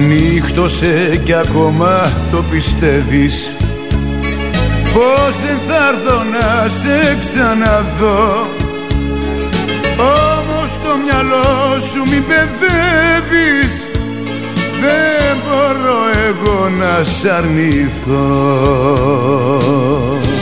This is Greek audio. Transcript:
Νύχτωσε κι ακόμα το πιστεύεις πως δεν θα έρθω να σε ξαναδώ. Όμως το μυαλό σου μην παιδεύεις, δεν μπορώ εγώ να σ' αρνηθώ.